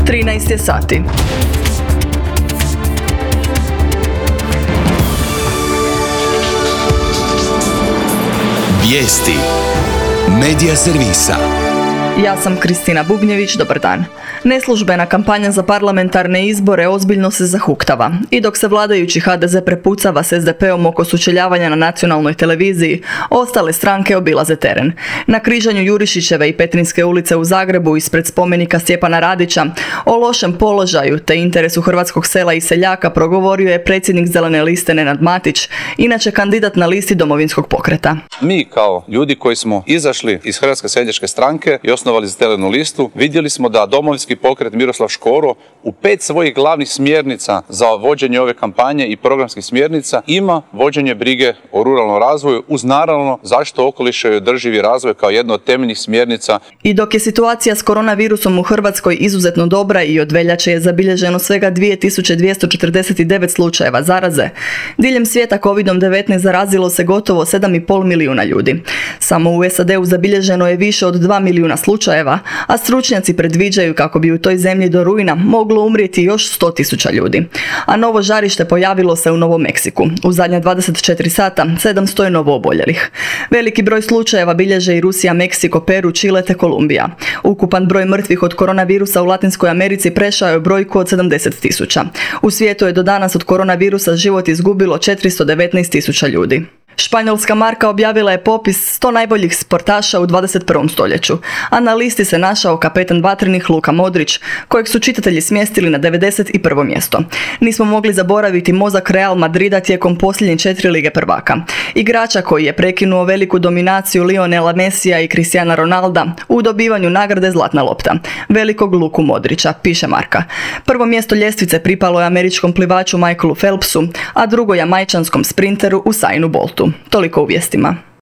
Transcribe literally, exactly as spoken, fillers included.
trinaest je sati. Vijesti Medija servisa. Ja sam Kristina Bubnjević, dobar dan. Neslužbena kampanja za parlamentarne izbore ozbiljno se zahuktava. I dok se vladajući ha de ze prepucava s es de pe-om oko sučeljavanja na nacionalnoj televiziji, ostale stranke obilaze teren. Na križanju Jurišićeve i Petrinjske ulice u Zagrebu ispred spomenika Stjepana Radića o lošem položaju te interesu hrvatskog sela i seljaka progovorio je predsjednik Zelene liste Nenad Matić, inače kandidat na listi Domovinskog pokreta. Mi kao ljudi koji smo izašli iz Hrvatske seljačke stranke i osnovali Zelenu listu, vidjeli smo da Domovinski pokret Miroslav Škoro u pet svojih glavnih smjernica za vođenje ove kampanje i programskih smjernica ima vođenje brige o ruralnom razvoju uz naravno zaštitu okoliša i održivi razvoj kao jedno od temeljnih smjernica. I dok je situacija s koronavirusom u Hrvatskoj izuzetno dobra i od veljače je zabilježeno svega dvije tisuće dvjesto četrdeset devet slučajeva zaraze, diljem svijeta kovid devetnaest zarazilo se gotovo sedam i pol milijuna ljudi. Samo u es a de-u zabilježeno je više od dva milijuna slučajeva, a stručnjaci predviđaju kako bi u toj zemlji do rujna moglo umrijeti još sto tisuća ljudi. A novo žarište pojavilo se u Novom Meksiku. U zadnja dvadeset četiri sata sedamsto je novo oboljelih. Veliki broj slučajeva bilježe i Rusija, Meksiko, Peru, Čile te Kolumbija. Ukupan broj mrtvih od koronavirusa u Latinskoj Americi prešao je brojku od sedamdeset tisuća. U svijetu je do danas od koronavirusa život izgubilo četiristo devetnaest tisuća ljudi. Španjolska marka objavila je popis sto najboljih sportaša u dvadeset prvom stoljeću, a na listi se našao kapetan vatrenih Luka Modrić, kojeg su čitatelji smjestili na devedeset prvo mjesto. Nismo mogli zaboraviti mozak Real Madrida tijekom posljednje četiri lige prvaka. Igrača koji je prekinuo veliku dominaciju Lionela Messija i Cristiana Ronalda u dobivanju nagrade Zlatna lopta, velikog Luku Modrića, piše marka. Prvo mjesto ljestvice pripalo je američkom plivaču Michaelu Phelpsu, a drugo jamajčanskom sprinteru Usainu Boltu. Toliko u vijestima.